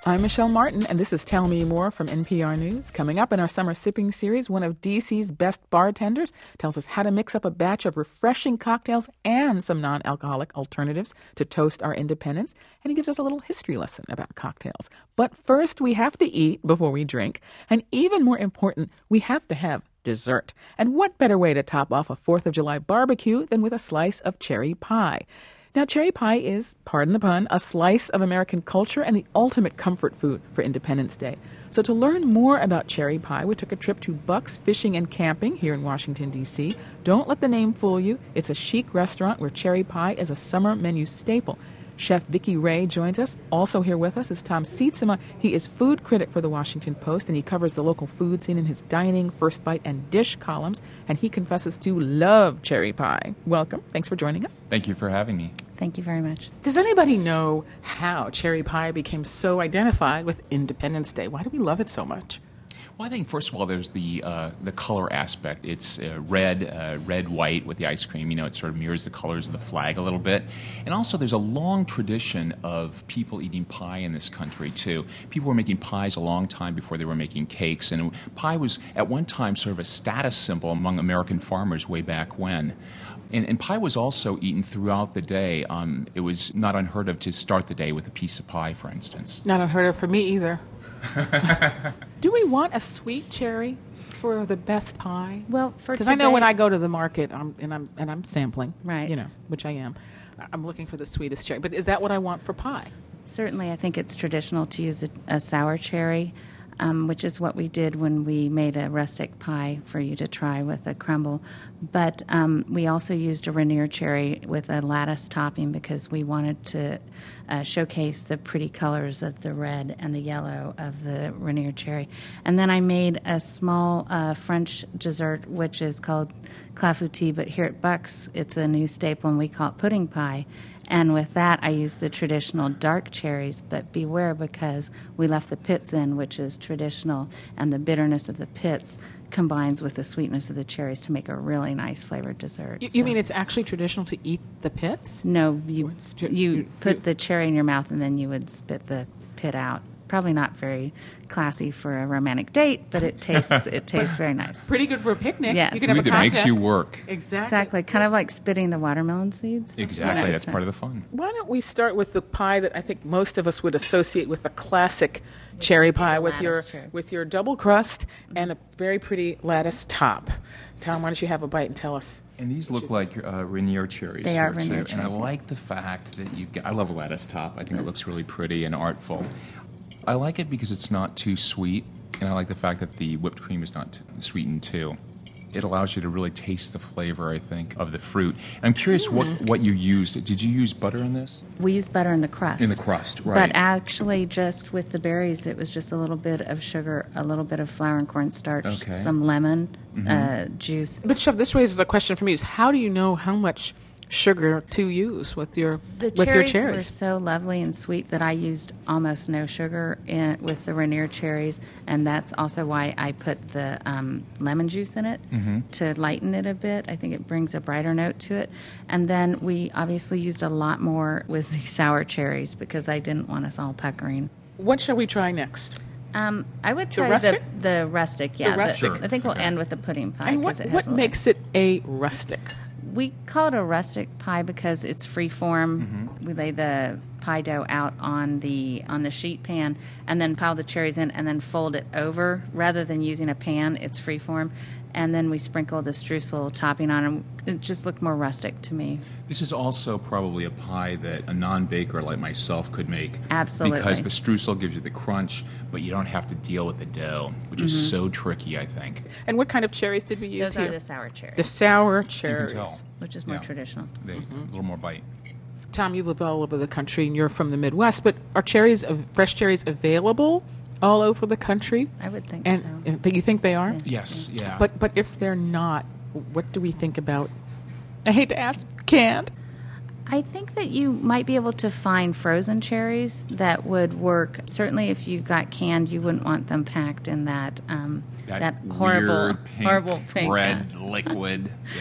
I'm Michelle Martin, and this is Tell Me More from NPR News. Coming up in our summer sipping series, one of D.C.'s best bartenders tells us how to mix up a batch of refreshing cocktails and some non-alcoholic alternatives to toast our independence, and he gives us a little history lesson about cocktails. But first, we have to eat before we drink, and even more important, we have to have dessert. And what better way to top off a 4th of July barbecue than with a slice of cherry pie? Now, cherry pie is, pardon the pun, a slice of American culture and the ultimate comfort food for Independence Day. So to learn more about cherry pie, we took a trip to Buck's Fishing and Camping here in Washington, D.C. Don't let the name fool you. It's a chic restaurant where cherry pie is a summer menu staple. Chef Vicki Ray joins us. Also here with us is Tom Sietsema. He is food critic for the Washington Post, and he covers the local food scene in his dining, first bite, and dish columns, and he confesses to love cherry pie. Welcome. Thanks for joining us. Thank you for having me. Thank you very much. Does anybody know how cherry pie became so identified with Independence Day? Why do we love it so much? Well, I think, first of all, there's the color aspect. It's red, white with the ice cream. You know, it sort of mirrors the colors of the flag a little bit. And also, there's a long tradition of people eating pie in this country, too. People were making pies a long time before they were making cakes. And pie was, at one time, sort of a status symbol among American farmers way back when. And pie was also eaten throughout the day. It was not unheard of to start the day with a piece of pie, for instance. Not unheard of for me either. Do we want a sweet cherry for the best pie? Well, because I know when I go to the market and I'm sampling, right? You know, which I am. I'm looking for the sweetest cherry. But is that what I want for pie? Certainly, I think it's traditional to use a sour cherry, which is what we did when we made a rustic pie for you to try with a crumble. But we also used a Rainier cherry with a lattice topping because we wanted to showcase the pretty colors of the red and the yellow of the Rainier cherry. And then I made a small French dessert, which is called clafoutis, but here at Buck's, it's a new staple, and we call it pudding pie. And with that, I use the traditional dark cherries, but beware because we left the pits in, which is traditional, and the bitterness of the pits combines with the sweetness of the cherries to make a really nice flavored dessert. You mean it's actually traditional to eat the pits? No, you put the cherry in your mouth and then you would spit the pit out. Probably not very classy for a romantic date, but it tastes very nice. Pretty good for a picnic. Yes. You can have Food a that contest. makes you work. Exactly. Kind of like spitting the watermelon seeds. Exactly. That's part of the fun. Why don't we start with the pie that I think most of us would associate with the classic cherry pie with your double crust and a very pretty lattice top. Tom, why don't you have a bite and tell us? And these look like Rainier cherries. They are here, Rainier too. And I cherries. like the fact that you've got. I love a lattice top. I think it looks really pretty and artful. I like it because it's not too sweet, and I like the fact that the whipped cream is not sweetened too. It allows you to really taste the flavor, I think, of the fruit. And I'm curious what you used. Did you use butter in this? We used butter in the crust. In the crust, right. But actually, just with the berries, it was just a little bit of sugar, a little bit of flour and cornstarch, Okay. some lemon juice. But Chef, this raises a question for me: is how do you know how much sugar to use with your cherries cherries? were so lovely and sweet that I used almost no sugar with the Rainier cherries, and that's also why I put the lemon juice in it to lighten it a bit. I think it brings a brighter note to it. And then we obviously used a lot more with the sour cherries because I didn't want us all puckering. What shall we try next? I would try rustic? the rustic. Yeah, The rustic. Sure. I think we'll end with the pudding pie. And 'cause it has what a little- makes it a rustic? We call it a rustic pie because it's free form. We lay the pie dough out on the sheet pan and then pile the cherries in and then fold it over. Rather than using a pan, it's free form. And then we sprinkle the streusel topping on, and it just looked more rustic to me. This is also probably a pie that a non-baker like myself could make. Absolutely. Because the streusel gives you the crunch, but you don't have to deal with the dough, which is so tricky, I think. And what kind of cherries did we use Those here? are the sour cherries, The sour You cherries. can tell. which is more Yeah. traditional. They a little more bite. Tom, you live all over the country, and you're from the Midwest, but are fresh cherries available all over the country? I would think And so. you think they are? Yeah. Yes, yeah. But if they're not, what do we think about? I hate to ask, canned. I think that you might be able to find frozen cherries that would work. Certainly, if you got canned, you wouldn't want them packed in that horrible, weird horrible pink red liquid. Yeah.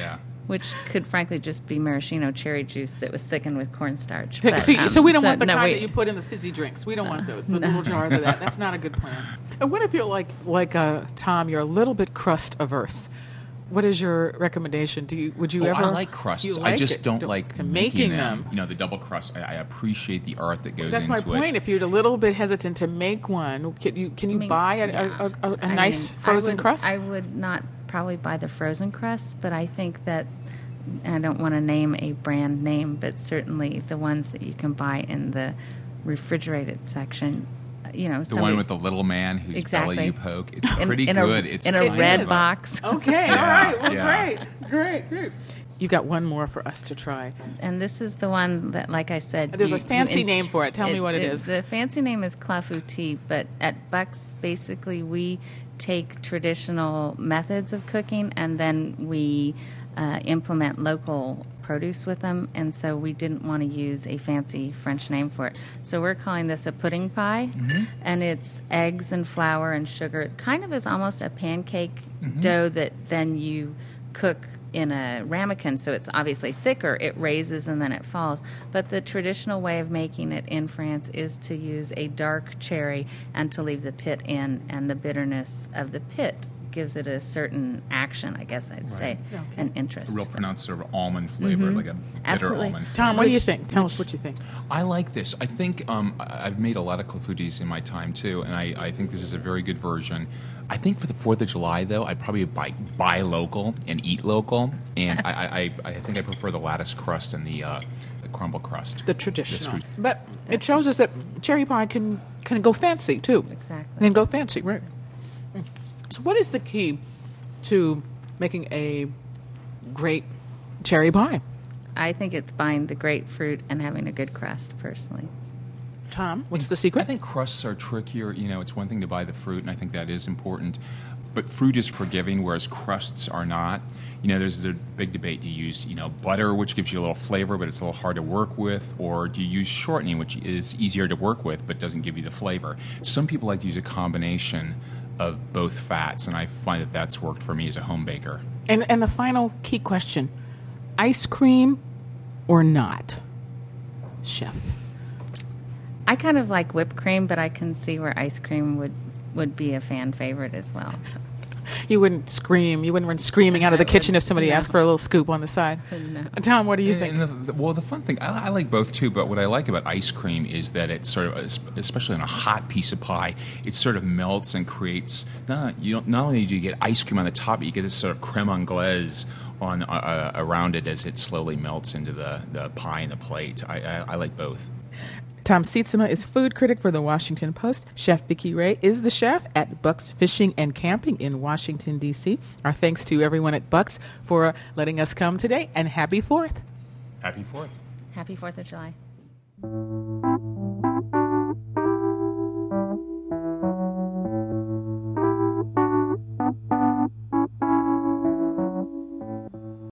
which could frankly just be maraschino cherry juice that was thickened with cornstarch. But, So we don't want the kind that you put in the fizzy drinks. We don't want those, the little jars of that. That's not a good plan. And what if you're like Tom, you're a little bit crust averse? What is your recommendation? Would you ever? I like crusts. I just don't like making them. You know, the double crust. I appreciate the art that goes into it. That's my point. If you're a little bit hesitant to make one, can you buy a nice frozen crust? I would not probably buy the frozen crust, but I think that, I don't want to name a brand name, but certainly the ones that you can buy in the refrigerated section. You know, the one with the little man whose belly you poke. It's pretty good. It's in a red box. Okay, all right. Well, great. You got one more for us to try. And this is the one that, like I said... There's a fancy name for it. Tell me what it is. The fancy name is clafouti, but at Bucks, basically, we take traditional methods of cooking and then we implement local produce with them, and so we didn't want to use a fancy French name for it. So we're calling this a pudding pie, and it's eggs and flour and sugar. It kind of is almost a pancake dough that then you cook in a ramekin, so it's obviously thicker. It raises and then it falls. But the traditional way of making it in France is to use a dark cherry and to leave the pit in, and the bitterness of the pit gives it a certain action, I guess I'd say, and interest. A real pronounced sort of almond flavor, like a bitter almond flavor. Tom, what do you think? Tell us what you think. I like this. I think I've made a lot of clafoutis in my time, too, and I think this is a very good version. I think for the 4th of July, though, I'd probably buy local and eat local, and I think I prefer the lattice crust and the crumble crust. The traditional. But it shows us that cherry pie can go fancy, too. Exactly. Can go fancy, right. So what is the key to making a great cherry pie? I think it's buying the grapefruit and having a good crust, personally. Tom, what's the secret? I think crusts are trickier. You know, it's one thing to buy the fruit, and I think that is important. But fruit is forgiving, whereas crusts are not. You know, there's the big debate. Do you use, butter, which gives you a little flavor, but it's a little hard to work with? Or do you use shortening, which is easier to work with, but doesn't give you the flavor? Some people like to use a combination of both fats, and I find that that's worked for me as a home baker. And the final key question, ice cream or not, Chef? I kind of like whipped cream, but I can see where ice cream would be a fan favorite as well. So. You wouldn't scream. You wouldn't run screaming out of the kitchen if somebody asked for a little scoop on the side. No. Tom, what do you think? The fun thing, I like both too, but what I like about ice cream is that it's sort of, especially on a hot piece of pie, it sort of melts and creates, not only do you get ice cream on the top, but you get this sort of creme anglaise on around it as it slowly melts into the pie and the plate. I like both. Tom Sietsema is food critic for the Washington Post. Chef Vicki Ray is the chef at Bucks Fishing and Camping in Washington, D.C. Our thanks to everyone at Bucks for letting us come today, and happy 4th. Happy 4th. Happy 4th of July.